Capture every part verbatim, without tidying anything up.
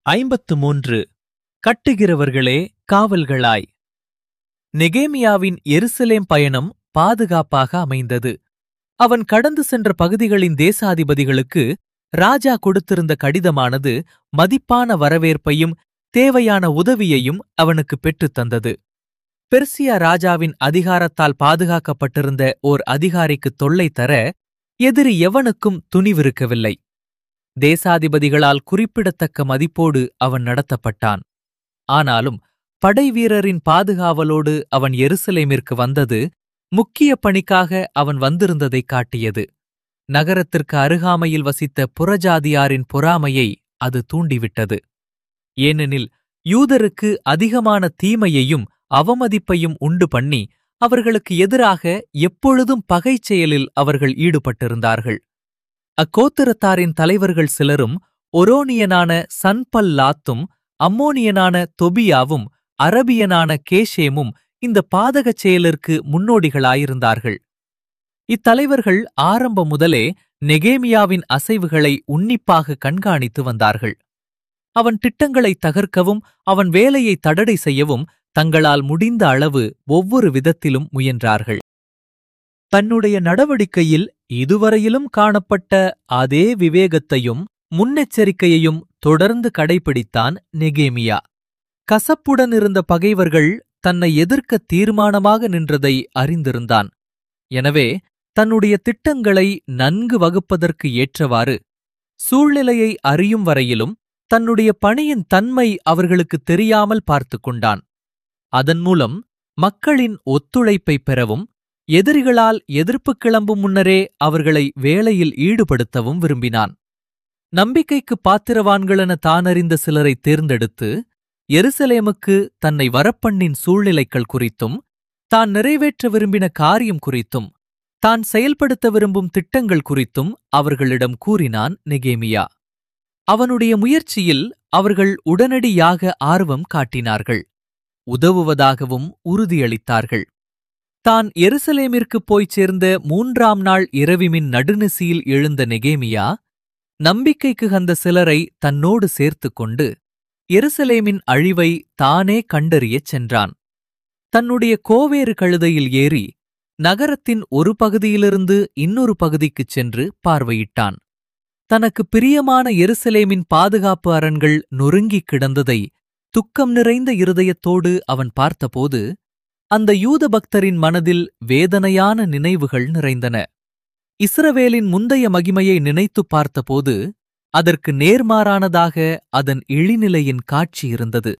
ஐம்பத்து மூன்று. கட்டுகிறவர்களே காவல்களாய். நெகேமியாவின் எருசலேம் பயணம் பாதுகாப்பாக அமைந்தது. அவன் கடந்து சென்ற பகுதிகளின் தேசாதிபதிகளுக்கு ராஜா கொடுத்திருந்த கடிதமானது மதிப்பான வரவேற்பையும் தேவையான உதவியையும் அவனுக்கு பெற்றுத் தந்தது. பெர்சியா ராஜாவின் அதிகாரத்தால் பாதுகாக்கப்பட்டிருந்த ஓர் அதிகாரிக்கு தொல்லை தர எதிரி எவனுக்கும் துணிவிருக்கவில்லை. தேசாதிபதிகளால் குறிப்பிடத்தக்க மதிப்போடு அவன் நடத்தப்பட்டான். ஆனாலும் படைவீரரின் பாதுகாவலோடு அவன் எருசலேமிற்கு வந்தது முக்கிய பணிக்காக அவன் வந்திருந்ததைக் காட்டியது. நகரத்திற்கு அருகாமையில் வசித்த புறஜாதியாரின் பொறாமையை அது தூண்டிவிட்டது. ஏனெனில் யூதருக்கு அதிகமான தீமையையும் அவமதிப்பையும் உண்டு பண்ணி அவர்களுக்கு எதிராக எப்பொழுதும் பகை செயலில் அவர்கள் ஈடுபட்டிருந்தார்கள். அக்கோத்திரத்தாரின் தலைவர்கள் சிலரும் ஒரோனியனான சன்பல்லாத்தும் அம்மோனியனான தொபியாவும் அரபியனான கேஷேமும் இந்த பாதகச் செயலிற்கு முன்னோடிகளாயிருந்தார்கள். இத்தலைவர்கள் ஆரம்பம் முதலே நெகேமியாவின் அசைவுகளை உன்னிப்பாக கண்காணித்து வந்தார்கள். அவன் திட்டங்களை தகர்க்கவும் அவன் வேலையை தடடை செய்யவும் தங்களால் முடிந்த அளவு ஒவ்வொரு விதத்திலும் முயன்றார்கள். தன்னுடைய நடவடிக்கையில் இதுவரையிலும் காணப்பட்ட அதே விவேகத்தையும் முன்னெச்சரிக்கையையும் தொடர்ந்து கடைபிடித்தான் நெகேமியா. கசப்புடன் இருந்த பகைவர்கள் தன்னை எதிர்க்க தீர்மானமாக நின்றதை அறிந்திருந்தான். எனவே தன்னுடைய திட்டங்களை நன்கு வகுப்பதற்கு ஏற்றவாறு சூழ்நிலையை அறியும் வரையிலும் தன்னுடைய பணியின் தன்மை அவர்களுக்கு தெரியாமல் பார்த்து கொண்டான். அதன் மூலம் மக்களின் ஒத்துழைப்பை பெறவும் எதிரிகளால் எதிர்ப்பு கிளம்பும் முன்னரே அவர்களை வேலையில் ஈடுபடுத்தவும் விரும்பினான். நம்பிக்கைக்கு பாத்திரவான்களென தானறிந்த சிலரை தேர்ந்தெடுத்து எருசலேமுக்கு தன்னை வரப்பண்ணின் சூழ்நிலைகள் குறித்தும் தான் நிறைவேற்ற விரும்பின காரியம் குறித்தும் தான் செயல்படுத்த விரும்பும் திட்டங்கள் குறித்தும் அவர்களிடம் கூறினான் நெகேமியா. அவனுடைய முயற்சியில் அவர்கள் உடனடியாக ஆர்வம் காட்டினார்கள். உதவுவதாகவும் உறுதியளித்தார்கள். தான் எருசலேமிற்குப் போய்ச் சேர்ந்த மூன்றாம் நாள் இரவிமின் நடுநிசியில் எழுந்த நெகேமியா நம்பிக்கைக்கு அந்த சிலரை தன்னோடு சேர்த்து கொண்டு எருசலேமின் அழிவை தானே கண்டறியச் சென்றான். தன்னுடைய கோவேறு கழுதையில் ஏறி நகரத்தின் ஒரு பகுதியிலிருந்து இன்னொரு பகுதிக்குச் சென்று பார்வையிட்டான். தனக்கு பிரியமான எருசலேமின் பாதுகாப்பு அரண்கள் நொறுங்கிக் கிடந்ததை துக்கம் நிறைந்த இருதயத்தோடு அவன் பார்த்தபோது அந்த யூத பக்தரின் மனதில் வேதனையான நினைவுகள் நிறைந்தன. இஸ்ரவேலின் முந்தைய மகிமையை நினைத்துப் பார்த்தபோது அதற்கு நேர்மாறானதாக அதன் இழிநிலையின் காட்சி இருந்தது.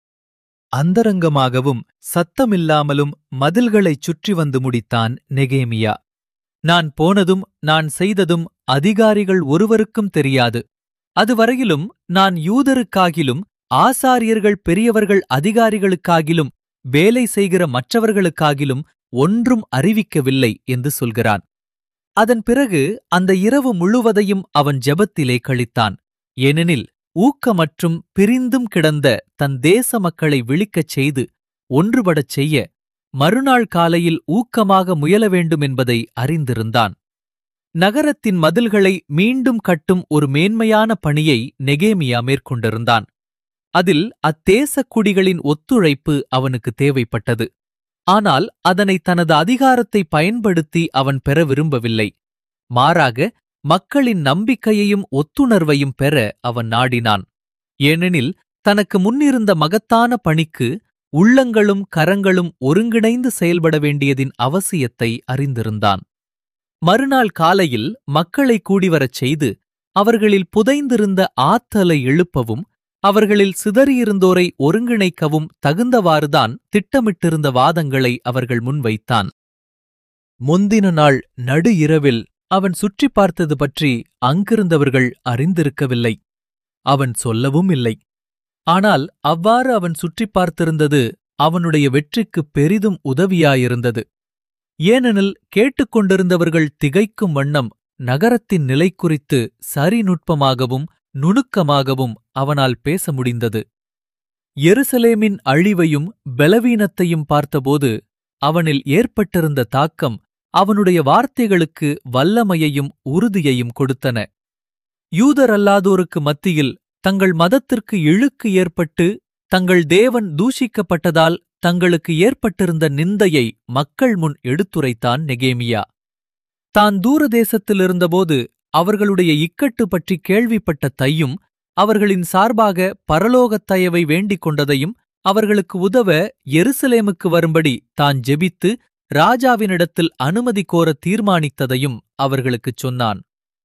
அந்தரங்கமாகவும் சத்தமில்லாமலும் மதில்களைச் சுற்றி வந்து முடித்தான் நெகேமியா. நான் போனதும் நான் செய்ததும் அதிகாரிகள் ஒருவருக்கும் தெரியாது. அதுவரையிலும் நான் யூதருக்காகிலும் ஆசாரியர்கள் பெரியவர்கள் அதிகாரிகளுக்காகிலும் வேலை செய்கிற மற்றவர்களுக்காகிலும் ஒன்றும் அறிவிக்கவில்லை என்று சொல்கிறான். அதன் பிறகு அந்த இரவு முழுவதையும் அவன் ஜெபத்திலே கழித்தான். ஏனெனில் ஊக்கமற்றும் பிரிந்தும் கிடந்த தன் தேச மக்களை விழிக்கச் செய்து ஒன்றுபடச் செய்ய மறுநாள் காலையில் ஊக்கமாக முயல வேண்டும் என்பதை அறிந்திருந்தான். நகரத்தின் மதில்களை மீண்டும் கட்டும் ஒரு மேன்மையான பணியை நெகேமியா மேற்கொண்டிருந்தான். அதில் அத்தேசக் குடிகளின் ஒத்துழைப்பு அவனுக்கு தேவைப்பட்டது. ஆனால் அதனை தனது அதிகாரத்தை பயன்படுத்தி அவன் பெற விரும்பவில்லை. மாறாக மக்களின் நம்பிக்கையையும் ஒத்துணர்வையும் பெற அவன் நாடினான். ஏனெனில் தனக்கு முன்னிருந்த மகத்தான பணிக்கு உள்ளங்களும் கரங்களும் ஒருங்கிணைந்து செயல்பட வேண்டியதின் அவசியத்தை அறிந்திருந்தான். மறுநாள் காலையில் மக்களை கூடிவரச் செய்து அவர்களில் புதைந்திருந்த ஆற்றலை எழுப்பவும் அவர்களில் சிதறியிருந்தோரை ஒருங்கிணைக்கவும் தகுந்தவாறுதான் திட்டமிட்டிருந்த வாதங்களை அவர்கள் முன்வைத்தான். முந்தின நாள் நடு இரவில் அவன் சுற்றி பார்த்தது பற்றி அங்கிருந்தவர்கள் அறிந்திருக்கவில்லை. அவன் சொல்லவும் இல்லை. ஆனால் அவ்வாறு அவன் சுற்றி பார்த்திருந்தது அவனுடைய வெற்றிக்குப் பெரிதும் உதவியாயிருந்தது. ஏனெனில் கேட்டுக்கொண்டிருந்தவர்கள் திகைக்கும் வண்ணம் நகரத்தின் நிலை குறித்து சரிநுட்பமாகவும் நுணுக்கமாகவும் அவனால் பேச முடிந்தது. எருசலேமின் அழிவையும் பலவீனத்தையும் பார்த்தபோது அவனில் ஏற்பட்டிருந்த தாக்கம் அவனுடைய வார்த்தைகளுக்கு வல்லமையையும் உறுதியையும் கொடுத்தன. யூதரல்லாதோருக்கு மத்தியில் தங்கள் மதத்திற்கு இழுக்கு ஏற்பட்டு தங்கள் தேவன் தூஷிக்கப்பட்டதால் தங்களுக்கு ஏற்பட்டிருந்த நிந்தையை மக்கள் முன் எடுத்துரைத்தான் நெகேமியா. தான் தூரதேசத்திலிருந்தபோது அவர்களுடைய இக்கட்டு பற்றி கேள்விப்பட்ட தையும் அவர்களின் சார்பாக பரலோகத் தயவை வேண்டிக் கொண்டதையும் அவர்களுக்கு உதவ எருசலேமுக்கு வரும்படி தான் ஜெபித்து ராஜாவினிடத்தில் அனுமதி கோர தீர்மானித்ததையும் அவர்களுக்குச் சொன்னான்.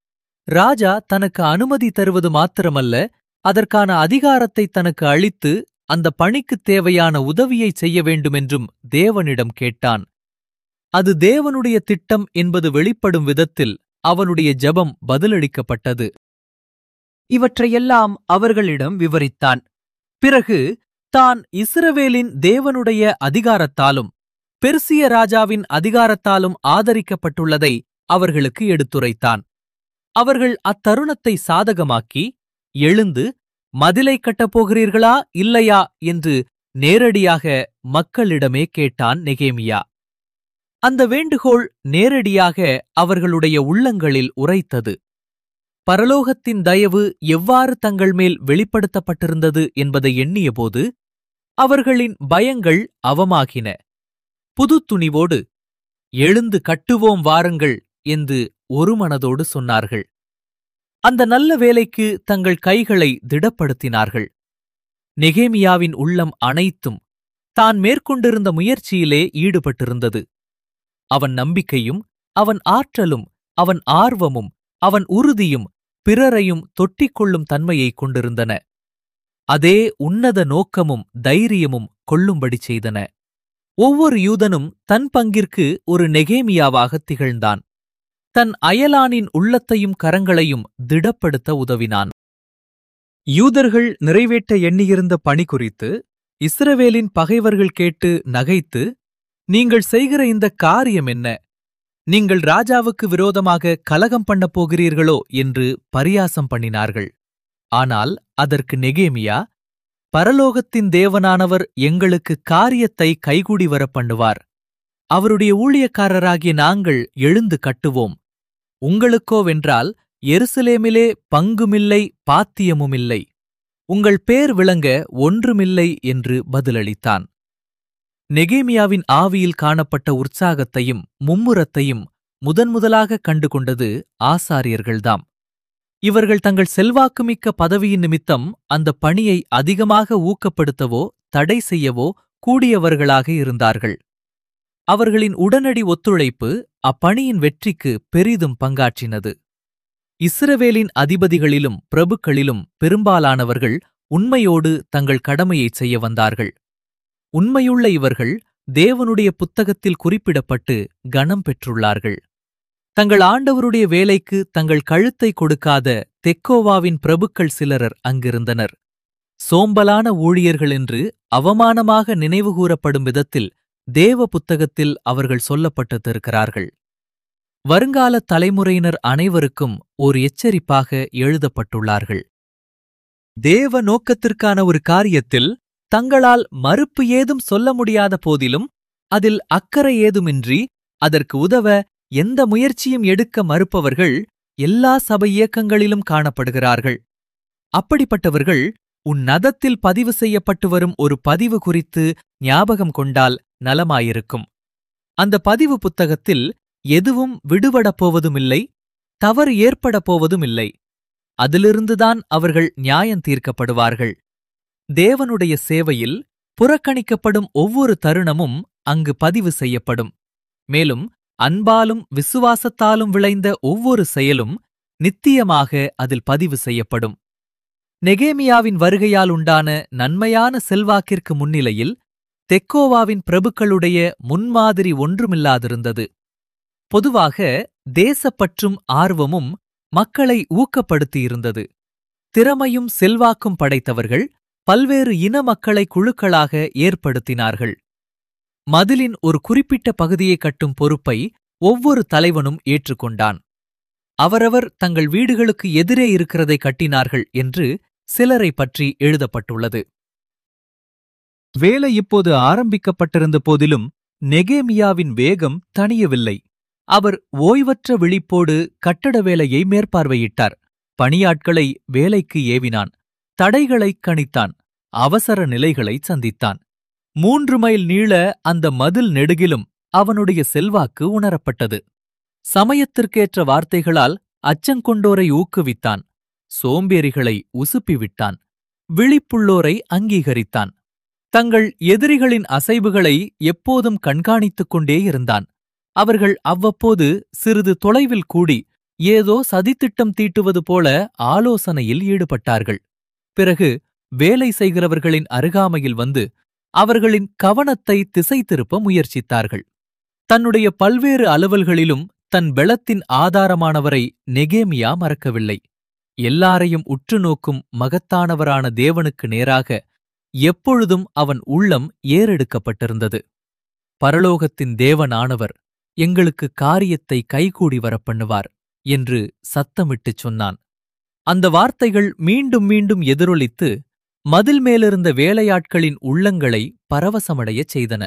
ராஜா தனக்கு அனுமதி தருவது மாத்திரமல்ல, அதற்கான அதிகாரத்தை தனக்கு அளித்து அந்த பணிக்குத் தேவையான உதவியை செய்ய வேண்டுமென்றும் தேவனிடம் கேட்டான். அது தேவனுடைய திட்டம் என்பது வெளிப்படும் விதத்தில் அவனுடைய ஜெபம் பதிலளிக்கப்பட்டது. இவற்றையெல்லாம் அவர்களிடம் விவரித்தான். பிறகு தான் இஸ்ரவேலின் தேவனுடைய அதிகாரத்தாலும் பெர்சிய ராஜாவின் அதிகாரத்தாலும் ஆதரிக்கப்பட்டுள்ளதை அவர்களுக்கு எடுத்துரைத்தான். அவர்கள் அத்தருணத்தை சாதகமாக்கி, எழுந்து மதிலை கட்டப்போகிறீர்களா இல்லையா என்று நேரடியாக மக்களிடமே கேட்டான் நெகேமியா. அந்த வேண்டுகோள் நேரடியாக அவர்களுடைய உள்ளங்களில் உரைத்தது. பரலோகத்தின் தயவு எவ்வாறு தங்கள் மேல் வெளிப்படுத்தப்பட்டிருந்தது என்பதை எண்ணியபோது அவர்களின் பயங்கள் அவமாகின. புது துணிவோடு, எழுந்து கட்டுவோம் வாருங்கள் என்று ஒரு மனதோடு சொன்னார்கள். அந்த நல்ல வேலைக்கு தங்கள் கைகளை திடப்படுத்தினார்கள். நெகேமியாவின் உள்ளம் அனைத்தும் தான் மேற்கொண்டிருந்த முயற்சியிலே ஈடுபட்டிருந்தது. அவன் நம்பிக்கையும் அவன் ஆற்றலும் அவன் ஆர்வமும் அவன் உறுதியும் பிறரையும் தொட்டிக்கொள்ளும் தன்மையைக் கொண்டிருந்தன. அதே உன்னத நோக்கமும் தைரியமும் கொள்ளும்படி செய்தன. ஒவ்வொரு யூதனும் தன் பங்கிற்கு ஒரு நெகேமியாவாக திகழ்ந்தான். தன் அயலானின் உள்ளத்தையும் கரங்களையும் திடப்படுத்த உதவினான். யூதர்கள் நிறைவேற்ற எண்ணியிருந்த பணி குறித்து இஸ்ரவேலின் பகைவர்கள் கேட்டு நகைத்து, நீங்கள் செய்கிற இந்த காரியம் என்ன? நீங்கள் ராஜாவுக்கு விரோதமாக கலகம் பண்ணப் போகிறீர்களோ என்று பரியாசம் பண்ணினார்கள். ஆனால் அதற்கு நெகேமியா, பரலோகத்தின் தேவனானவர் எங்களுக்கு காரியத்தை கைகூடி வரப் பண்ணுவார். அவருடைய ஊழியக்காரராகிய நாங்கள் எழுந்து கட்டுவோம். உங்களுக்கோவென்றால் எருசலேமிலே பங்குமில்லை, பாத்தியமுமில்லை. உங்கள் பேர் விளங்க ஒன்றுமில்லை என்று பதிலளித்தான். நெகேமியாவின் ஆவியில் காணப்பட்ட உற்சாகத்தையும் மும்முரத்தையும் முதன்முதலாக கண்டுகொண்டது ஆசாரியர்கள்தாம். இவர்கள் தங்கள் செல்வாக்குமிக்க பதவியின் நிமித்தம் அந்த பணியை அதிகமாக ஊக்கப்படுத்தவோ தடை செய்யவோ கூடியவர்களாக இருந்தார்கள். அவர்களின் உடனடி ஒத்துழைப்பு அப்பணியின் வெற்றிக்கு பெரிதும் பங்காற்றினது. இஸ்ரவேலின் அதிபதிகளிலும் பிரபுக்களிலும் பெரும்பாலானவர்கள் உண்மையோடு தங்கள் கடமையைச் செய்ய வந்தார்கள். உண்மையுள்ள இவர்கள் தேவனுடைய புத்தகத்தில் குறிப்பிடப்பட்டு கனம் பெற்றுள்ளார்கள். தங்கள் ஆண்டவருடைய வேலைக்கு தங்கள் கழுத்தை கொடுக்காத தெக்கோவாவின் பிரபுக்கள் சிலரர் அங்கிருந்தனர். சோம்பலான ஊழியர்கள் என்று அவமானமாக நினைவுகூரப்படும் விதத்தில் தேவ புத்தகத்தில் அவர்கள் சொல்லப்பட்டிருக்கிறார்கள். வருங்கால தலைமுறையினர் அனைவருக்கும் ஓர் எச்சரிப்பாக எழுதப்பட்டுள்ளார்கள். தேவ நோக்கத்திற்கான ஒரு காரியத்தில் தங்களால் மறுப்பு ஏதும் சொல்ல முடியாத போதிலும் அதில் அக்கறை ஏதுமின்றி அதற்கு உதவ எந்த முயற்சியும் எடுக்க மறுப்பவர்கள் எல்லா சபை இயக்கங்களிலும் காணப்படுகிறார்கள். அப்படிப்பட்டவர்கள் உன் நதத்தில் பதிவு செய்யப்பட்டு வரும் ஒரு பதிவு குறித்து ஞாபகம் கொண்டால் நலமாயிருக்கும். அந்த பதிவு புத்தகத்தில் எதுவும் விடுபடப் போவதுமில்லை, தவறு ஏற்படப் போவதுமில்லை. அதிலிருந்துதான் அவர்கள் நியாயம் தீர்க்கப்படுவார்கள். தேவனுடைய சேவையில் புறக்கணிக்கப்படும் ஒவ்வொரு தருணமும் அங்கு பதிவு செய்யப்படும். மேலும் அன்பாலும் விசுவாசத்தாலும் விளைந்த ஒவ்வொரு செயலும் நித்தியமாக அதில் பதிவு செய்யப்படும். நெகேமியாவின் வருகையால் உண்டான நன்மையான செல்வாக்கிற்கு முன்னிலையில் தெக்கோவாவின் பிரபுக்களுடைய முன்மாதிரி ஒன்றுமில்லாதிருந்தது. பொதுவாக தேசப்பற்றும் ஆர்வமும் மக்களை ஊக்கப்படுத்தியிருந்தது. திறமையும் செல்வாக்கும் படைத்தவர்கள் பல்வேறு இன மக்களை குழுக்களாக ஏற்படுத்தினார்கள். மதிலின் ஒரு குறிப்பிட்ட பகுதியை கட்டும் பொறுப்பை ஒவ்வொரு தலைவனும் ஏற்றுக்கொண்டான். அவரவர் தங்கள் வீடுகளுக்கு எதிரே இருக்கிறதை கட்டினார்கள் என்று சிலரை பற்றி எழுதப்பட்டுள்ளது. வேலை இப்போது ஆரம்பிக்கப்பட்டிருந்த போதிலும் நெகேமியாவின் வேகம் தணியவில்லை. அவர் ஓய்வற்ற விழிப்போடு கட்டட வேலையை மேற்பார்வையிட்டார். பணியாட்களை வேலைக்கு ஏவினான். தடைகளைக் கணித்தான், அவசர நிலைகளைச் சந்தித்தான். மூன்று மைல் நீள அந்த மதில் நெடுகிலும் அவனுடைய செல்வாக்கு உணரப்பட்டது. சமயத்திற்கேற்ற வார்த்தைகளால் அச்சங்கொண்டோரை ஊக்குவித்தான், சோம்பேறிகளை உசுப்பிவிட்டான், விழிப்புள்ளோரை அங்கீகரித்தான். தங்கள் எதிரிகளின் அசைவுகளை எப்போதும் கண்காணித்துக் கொண்டே இருந்தான். அவர்கள் அவ்வப்போது சிறிது தொலைவில் கூடி ஏதோ சதித்திட்டம் தீட்டுவது போல ஆலோசனையில் ஈடுபட்டார்கள். பிறகு வேலை செய்கிறவர்களின் அருகாமையில் வந்து அவர்களின் கவனத்தை திசை திருப்ப முயற்சித்தார்கள். தன்னுடைய பல்வேறு அலுவல்களிலும் தன் பெலத்தின் ஆதாரமானவரை நெகேமியா மறக்கவில்லை. எல்லாரையும் உற்று நோக்கும் மகத்தானவரான தேவனுக்கு நேராக எப்பொழுதும் அவன் உள்ளம் ஏறெடுக்கப்பட்டிருந்தது. பரலோகத்தின் தேவனானவர் எங்களுக்கு காரியத்தை கைகூடி வரப்பண்ணுவார் என்று சத்தமிட்டுச் சொன்னான். அந்த வார்த்தைகள் மீண்டும் மீண்டும் எதிரொலித்து மதில் மேலிருந்த வேலையாட்களின் உள்ளங்களை பரவசமடையச் செய்தன.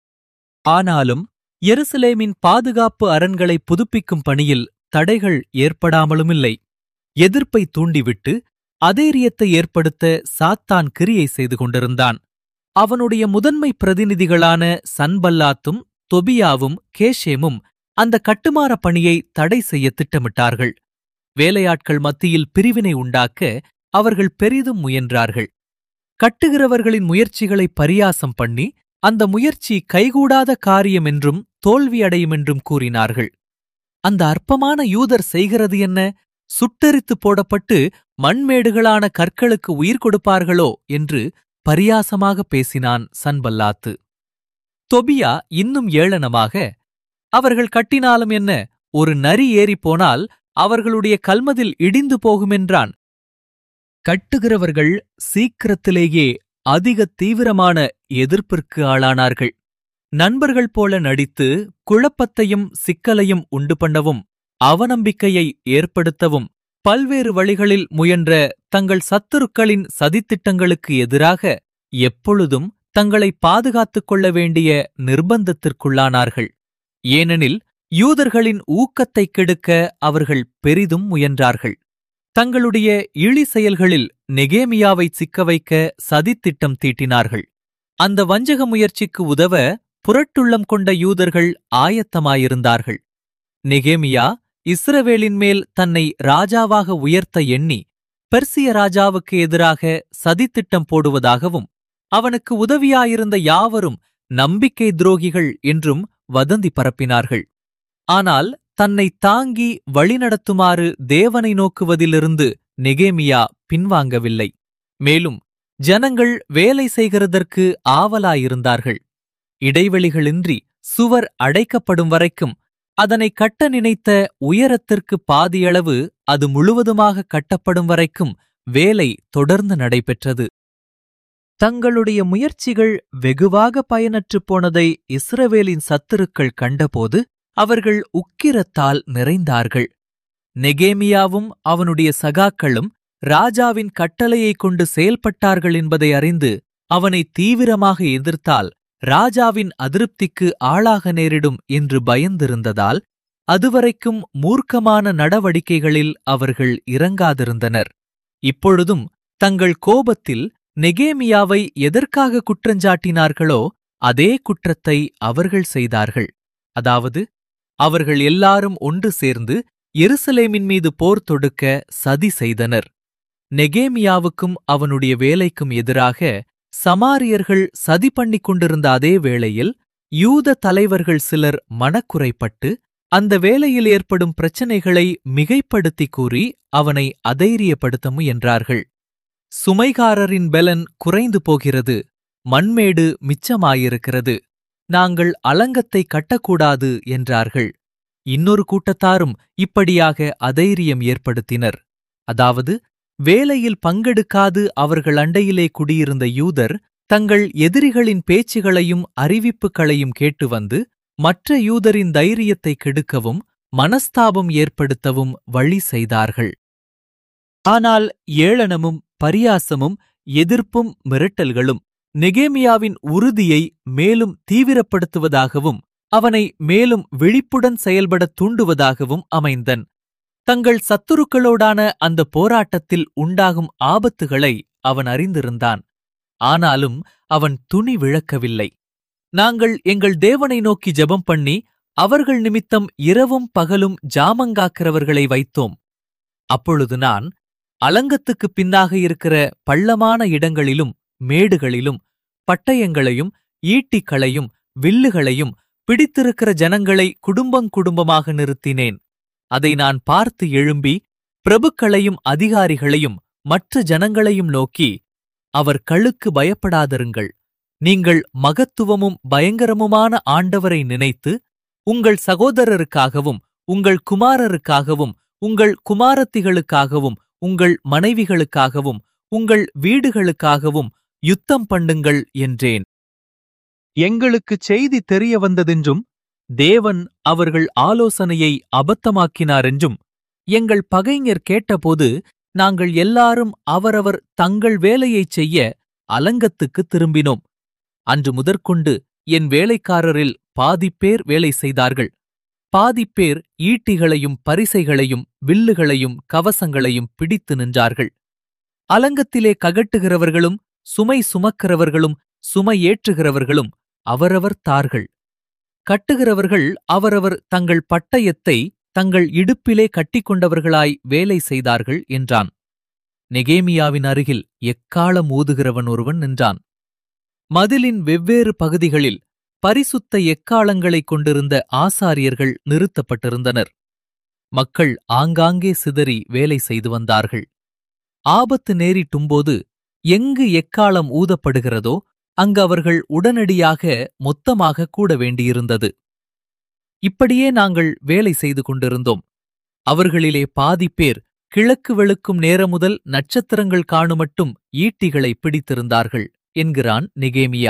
ஆனாலும் எருசலேமின் பாதுகாப்பு அரண்களை புதுப்பிக்கும் பணியில் தடைகள் ஏற்படாமலுமில்லை. எதிர்ப்பை தூண்டிவிட்டு அதேரியத்தை ஏற்படுத்த சாத்தான் கிரியை செய்து கொண்டிருந்தான். அவனுடைய முதன்மை பிரதிநிதிகளான சன்பல்லாத்தும் தொபியாவும் கேஷேமும் அந்த கட்டுமான பணியை தடை செய்ய திட்டமிட்டார்கள். வேலையாட்கள் மத்தியில் பிரிவினை உண்டாக்க அவர்கள் பெரிதும் முயன்றார்கள். கட்டுகிறவர்களின் முயற்சிகளை பரியாசம் பண்ணி அந்த முயற்சி கைகூடாத காரியம் என்றும் தோல்வியடையும் என்றும் கூறினார்கள். அந்த அற்பமான யூதர் செய்கிறது என்ன? சுட்டெரித்து போடப்பட்டு மண்மேடுகளான கற்களுக்கு உயிர் கொடுப்பார்களோ என்று பரியாசமாக பேசினான் சன்பல்லாத்து. தொபியா இன்னும் ஏளனமாக, அவர்கள் கட்டினாலும் என்ன, ஒரு நரி ஏறிப்போனால் அவர்களுடைய கல்மதில் இடிந்து போகுமென்றான். கட்டுகிறவர்கள் சீக்கிரத்திலேயே அதிக தீவிரமான எதிர்ப்பிற்கு ஆளானார்கள். நண்பர்கள் போல நடித்து குழப்பத்தையும் சிக்கலையும் உண்டு பண்ணவும் அவநம்பிக்கையை ஏற்படுத்தவும் பல்வேறு வழிகளில் முயன்ற தங்கள் சத்துருக்களின் சதித்திட்டங்களுக்கு எதிராக எப்பொழுதும் தங்களை பாதுகாத்துக் கொள்ள வேண்டிய நிர்பந்தத்திற்குள்ளானார்கள். ஏனெனில் யூதர்களின் ஊக்கத்தைக் கெடுக்க அவர்கள் பெரிதும் முயன்றார்கள். தங்களுடைய இழி செயல்களில் நெகேமியாவை சிக்க வைக்க சதித்திட்டம் தீட்டினார்கள். அந்த வஞ்சக முயற்சிக்கு உதவ புரட்டுள்ளம் கொண்ட யூதர்கள் ஆயத்தமாயிருந்தார்கள். நெகேமியா இஸ்ரவேலின் மேல் தன்னை ராஜாவாக உயர்த்த எண்ணி பெர்சிய ராஜாவுக்கு எதிராக சதித்திட்டம் போடுவதாகவும் அவனுக்கு உதவியாயிருந்த யாவரும் நம்பிக்கை துரோகிகள் என்றும் வதந்தி பரப்பினார்கள். ஆனால் தன்னை தாங்கி வழிநடத்துமாறு தேவனை நோக்குவதிலிருந்து நெகேமியா பின்வாங்கவில்லை. மேலும் ஜனங்கள் வேலை செய்கிறதற்கு ஆவலாயிருந்தார்கள். இடைவெளிகளின்றி சுவர் அடைக்கப்படும் வரைக்கும், அதனை கட்ட நினைத்த உயரத்திற்கு பாதியளவு அது முழுவதுமாக கட்டப்படும் வரைக்கும் வேலை தொடர்ந்து நடைபெற்றது. தங்களுடைய முயற்சிகள் வெகுவாக பயனற்றுப் போனதை இஸ்ரவேலின் சத்துருக்கள் கண்டபோது அவர்கள் உக்கிரத்தால் நிறைந்தார்கள். நெகேமியாவும் அவனுடைய சகாக்களும் ராஜாவின் கட்டளையைக் கொண்டு செயல்பட்டார்கள் என்பதை அறிந்து அவனை தீவிரமாக எதிர்த்தால் ராஜாவின் அதிருப்திக்கு ஆளாக நேரிடும் என்று பயந்திருந்ததால் அதுவரைக்கும் மூர்க்கமான நடவடிக்கைகளில் அவர்கள் இறங்காதிருந்தனர். இப்பொழுதும் தங்கள் கோபத்தில் நெகேமியாவை எதற்காக குற்றஞ்சாட்டினார்களோ அதே குற்றத்தை அவர்கள் செய்தார்கள். அதாவது, அவர்கள் எல்லாரும் ஒன்று சேர்ந்து எருசலேமின் மீது போர் தொடுக்க சதி செய்தனர். நெகேமியாவுக்கும் அவனுடைய வேலைக்கும் எதிராக சமாரியர்கள் சதி பண்ணிக் கொண்டிருந்த அதே வேளையில் யூத தலைவர்கள் சிலர் மனக்குறைப்பட்டு அந்த வேளையில் ஏற்படும் பிரச்சனைகளை மிகைப்படுத்திக் கூறி அவனை அதைரியப்படுத்த முயன்றார்கள். சுமைகாரரின் பெலன் குறைந்து போகிறது, மண்மேடு மிச்சமாயிருக்கிறது, நாங்கள் அலங்கத்தை கட்டக்கூடாது என்றார்கள். இன்னொரு கூட்டத்தாரும் இப்படியாக அதைரியம் ஏற்படுத்தினர். அதாவது, வேலையில் பங்கெடுக்காது அவர்கள் அண்டையிலே குடியிருந்த யூதர் தங்கள் எதிரிகளின் பேச்சுகளையும் அறிவிப்புகளையும் கேட்டு வந்து மற்ற யூதரின் தைரியத்தை கெடுக்கவும் மனஸ்தாபம் ஏற்படுத்தவும் வழி செய்தார்கள். ஆனால் ஏளனமும் பரியாசமும் எதிர்ப்பும் மிரட்டல்களும் நெகேமியாவின் உறுதியை மேலும் தீவிரப்படுத்துவதாகவும் அவனை மேலும் விழிப்புடன் செயல்படத் தூண்டுவதாகவும் அமைந்தன். தங்கள் சத்துருக்களோடான அந்த போராட்டத்தில் உண்டாகும் ஆபத்துகளை அவன் அறிந்திருந்தான். ஆனாலும் அவன் துணி விழக்கவில்லை. நாங்கள் எங்கள் தேவனை நோக்கி ஜெபம் பண்ணி அவர்கள் நிமித்தம் இரவும் பகலும் ஜாமங்காக்கிறவர்களை வைத்தோம். அப்பொழுது நான் அலங்கத்துக்குப் பின்னாக இருக்கிற பள்ளமான இடங்களிலும் மேடுகளிலும் பட்டயங்களையும் ஈட்டிகளையும் வில்லுகளையும் பிடித்திருக்கிற ஜனங்களை குடும்பங் குடும்பமாக நிறுத்தினேன். அதை நான் பார்த்து எழும்பி பிரபுக்களையும் அதிகாரிகளையும் மற்ற ஜனங்களையும் நோக்கி, அவர் கழுக்கு பயப்படாதிருங்கள். நீங்கள் மகத்துவமும் பயங்கரமுமான ஆண்டவரை நினைத்து உங்கள் சகோதரருக்காகவும் உங்கள் குமாரருக்காகவும் உங்கள் குமாரத்திகளுக்காகவும் உங்கள் மனைவிகளுக்காகவும் உங்கள் வீடுகளுக்காகவும் யுத்தம் பண்ணுங்கள் என்றேன். எங்களுக்குச் செய்தி தெரிய வந்ததென்றும் தேவன் அவர்கள் ஆலோசனையை அபத்தமாக்கினாரென்றும் எங்கள் பகைஞர் கேட்டபோது நாங்கள் எல்லாரும் அவரவர் தங்கள் வேலையைச் செய்ய அலங்கத்துக்குத் திரும்பினோம். அன்று முதற்கொண்டு என் வேலைக்காரரில் பாதிப்பேர் வேலை செய்தார்கள். பாதிப்பேர் ஈட்டிகளையும் பரிசைகளையும் வில்லுகளையும் கவசங்களையும் பிடித்து நின்றார்கள். அலங்கத்திலே ககட்டுகிறவர்களும் சுமை சுமக்கிறவர்களும் சுமையேற்றுகிறவர்களும் அவரவர் தார்கள். கட்டுகிறவர்கள் அவரவர் தங்கள் பட்டயத்தை தங்கள் இடுப்பிலே கட்டிக்கொண்டவர்களாய் வேலை செய்தார்கள் என்றான். நெகேமியாவின் அருகில் எக்காளம் ஊதுகிறவன் ஒருவன் நின்றான். மதிலின் வெவ்வேறு பகுதிகளில் பரிசுத்த எக்காளங்களைக் கொண்டிருந்த ஆசாரியர்கள் நிறுத்தப்பட்டிருந்தனர். மக்கள் ஆங்காங்கே சிதறி வேலை செய்து வந்தார்கள். ஆபத்து நேரிட்டும்போது எங்கு எக்காளம் ஊதப்படுகிறதோ அங்கு அவர்கள் உடனடியாக மொத்தமாக கூட வேண்டியிருந்தது. இப்படியே நாங்கள் வேலை செய்து கொண்டிருந்தோம். அவர்களிலே பாதிப்பேர் கிழக்கு வெளுக்கும் நேரமுதல் நட்சத்திரங்கள் காணுமட்டும் ஈட்டிகளை பிடித்திருந்தார்கள் என்கிறான் நெகேமியா.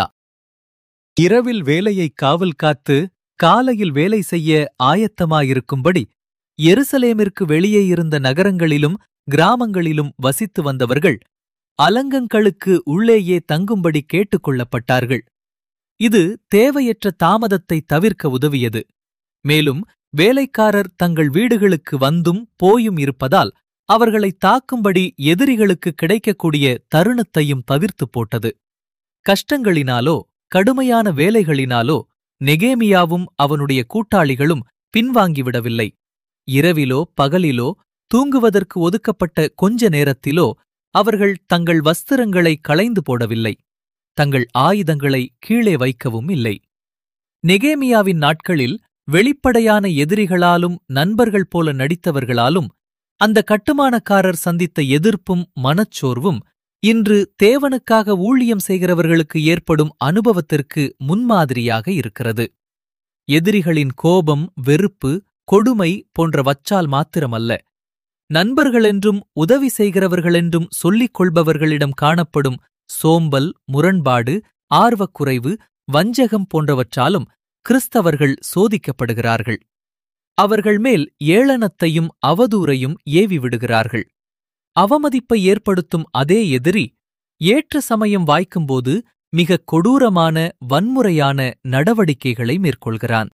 இரவில் வேலையைக் காவல் காத்து காலையில் வேலை செய்ய ஆயத்தமாயிருக்கும்படி எருசலேமிற்கு வெளியே இருந்த நகரங்களிலும் கிராமங்களிலும் வசித்து வந்தவர்கள் அலங்கங்களுக்கு உள்ளேயே தங்கும்படி கேட்டுக்கொள்ளப்பட்டார்கள். இது தேவையற்ற தாமதத்தை தவிர்க்க உதவியது. மேலும் வேலைக்காரர் தங்கள் வீடுகளுக்கு வந்தும் போயும் இருப்பதால் அவர்களை தாக்கும்படி எதிரிகளுக்கு கிடைக்கக்கூடிய தருணத்தையும் தவிர்த்து போட்டது. கஷ்டங்களினாலோ கடுமையான வேலைகளினாலோ நெகேமியாவும் அவனுடைய கூட்டாளிகளும் பின்வாங்கிவிடவில்லை. இரவிலோ பகலிலோ தூங்குவதற்கு ஒதுக்கப்பட்ட கொஞ்ச நேரத்திலோ அவர்கள் தங்கள் வஸ்திரங்களை களைந்து போடவில்லை. தங்கள் ஆயுதங்களை கீழே வைக்கவும் இல்லை. நெகேமியாவின் நாட்களில் வெளிப்படையான எதிரிகளாலும் நண்பர்கள் போல நடித்தவர்களாலும் அந்த கட்டுமானக்காரர் சந்தித்த எதிர்ப்பும் மனச்சோர்வும் இன்று தேவனுக்காக ஊழியம் செய்கிறவர்களுக்கு ஏற்படும் அனுபவத்திற்கு முன்மாதிரியாக இருக்கிறது. எதிரிகளின் கோபம், வெறுப்பு, கொடுமை போன்ற வச்சால் மாத்திரமல்ல, நண்பர்களென்றும் உதவி செய்கிறவர்களென்றும் சொல்லிக் கொள்பவர்களிடம் காணப்படும் சோம்பல், முரண்பாடு, ஆர்வக்குறைவு, வஞ்சகம் போன்றவற்றாலும் கிறிஸ்தவர்கள் சோதிக்கப்படுகிறார்கள். அவர்கள் மேல் ஏளனத்தையும் அவதூறையும் ஏவி விடுகிறார்கள். அவமதிப்பை ஏற்படுத்தும் அதே எதிரி ஏற்ற சமயம் வாய்க்கும்போது மிக கொடூரமான வன்முறையான நடவடிக்கைகளை மேற்கொள்கிறான்.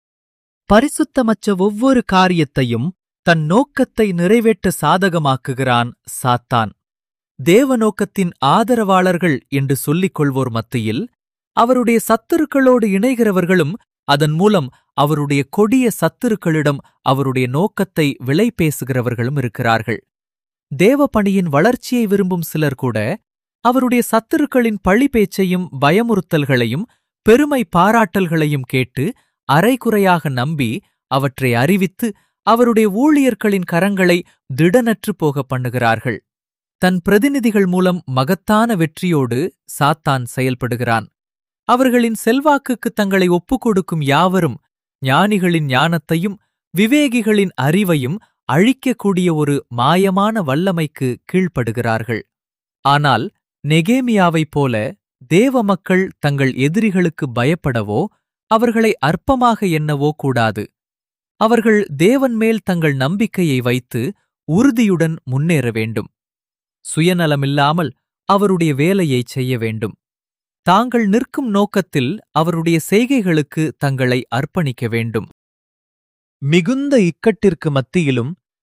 பரிசுத்தமற்ற ஒவ்வொரு காரியத்தையும் தன் நோக்கத்தை நிறைவேற்ற சாதகமாக்குகிறான் சாத்தான். தேவநோக்கத்தின் ஆதரவாளர்கள் என்று சொல்லிக் கொள்வோர் மத்தியில் அவருடைய சத்துருக்களோடு இணைகிறவர்களும் அதன் மூலம் அவருடைய கொடிய சத்துருக்களிடம் அவருடைய நோக்கத்தை விலை பேசுகிறவர்களும் இருக்கிறார்கள். தேவபணியின் வளர்ச்சியை விரும்பும் சிலர் கூட அவருடைய சத்துருக்களின் பழி பேச்சையும் பயமுறுத்தல்களையும் பெருமை பாராட்டல்களையும் கேட்டு அரைகுறையாக நம்பி அவற்றை அறிவித்து அவருடைய ஊழியர்களின் கரங்களை திடனற்று போக பண்ணுகிறார்கள். தன் பிரதிநிதிகள் மூலம் மகத்தான வெற்றியோடு சாத்தான் செயல்படுகிறான். அவர்களின் செல்வாக்குக்கு தங்களை ஒப்புக்கொடுக்கும் யாவரும் ஞானிகளின் ஞானத்தையும் விவேகிகளின் அறிவையும் அழிக்கக்கூடிய ஒரு மாயமான வல்லமைக்கு கீழ்ப்படுகிறார்கள். ஆனால் நெகேமியாவைப் போல தேவ மக்கள் தங்கள் எதிரிகளுக்கு பயப்படவோ அவர்களை அற்பமாக எண்ணவோ கூடாது. அவர்கள் தேவன் மேல் தங்கள் நம்பிக்கையை வைத்து உறுதியுடன் முன்னேற வேண்டும். சுயநலமில்லாமல் அவருடைய வேலையைச் செய்ய வேண்டும். தாங்கள் நிற்கும் நோக்கத்தில் அவருடைய செய்கைகளுக்கு தங்களை அர்ப்பணிக்க வேண்டும். மிகுந்த இக்கட்டிற்கு மத்தியிலும்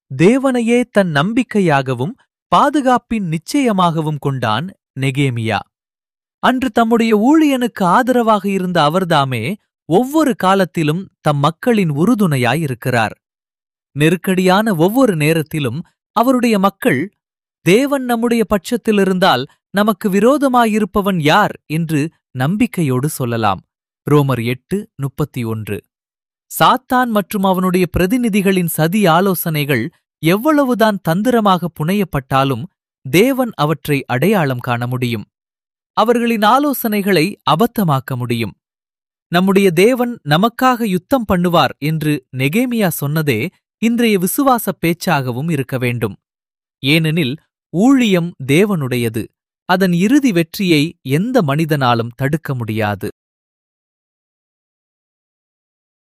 தேவனையே தன் நம்பிக்கையாகவும் பாதுகாப்பின் நிச்சயமாகவும் கொண்டான் நெகேமியா. அன்று தம்முடைய ஊழியனுக்கு ஆதரவாக இருந்த அவர்தாமே ஒவ்வொரு காலத்திலும் தம் மக்களின் உறுதுணையாயிருக்கிறார். நெருக்கடியான ஒவ்வொரு நேரத்திலும் அவருடைய மக்கள், தேவன் நம்முடைய பட்சத்திலிருந்தால் நமக்கு விரோதமாயிருப்பவன் யார் என்று நம்பிக்கையோடு சொல்லலாம். ரோமர் எட்டு முப்பத்தி ஒன்று. சாத்தான் மற்றும் அவனுடைய பிரதிநிதிகளின் சதி ஆலோசனைகள் எவ்வளவுதான் தந்திரமாக புனையப்பட்டாலும் தேவன் அவற்றை அடையாளம் காண முடியும். அவர்களின் ஆலோசனைகளை அபத்தமாக்க முடியும். நம்முடைய தேவன் நமக்காக யுத்தம் பண்ணுவார் என்று நெகேமியா சொன்னதே இன்றைய விசுவாசப் பேச்சாகவும் இருக்க வேண்டும். ஏனெனில் ஊழியம் தேவனுடையது. அதன் இறுதி வெற்றியை எந்த மனிதனாலும் தடுக்க முடியாது.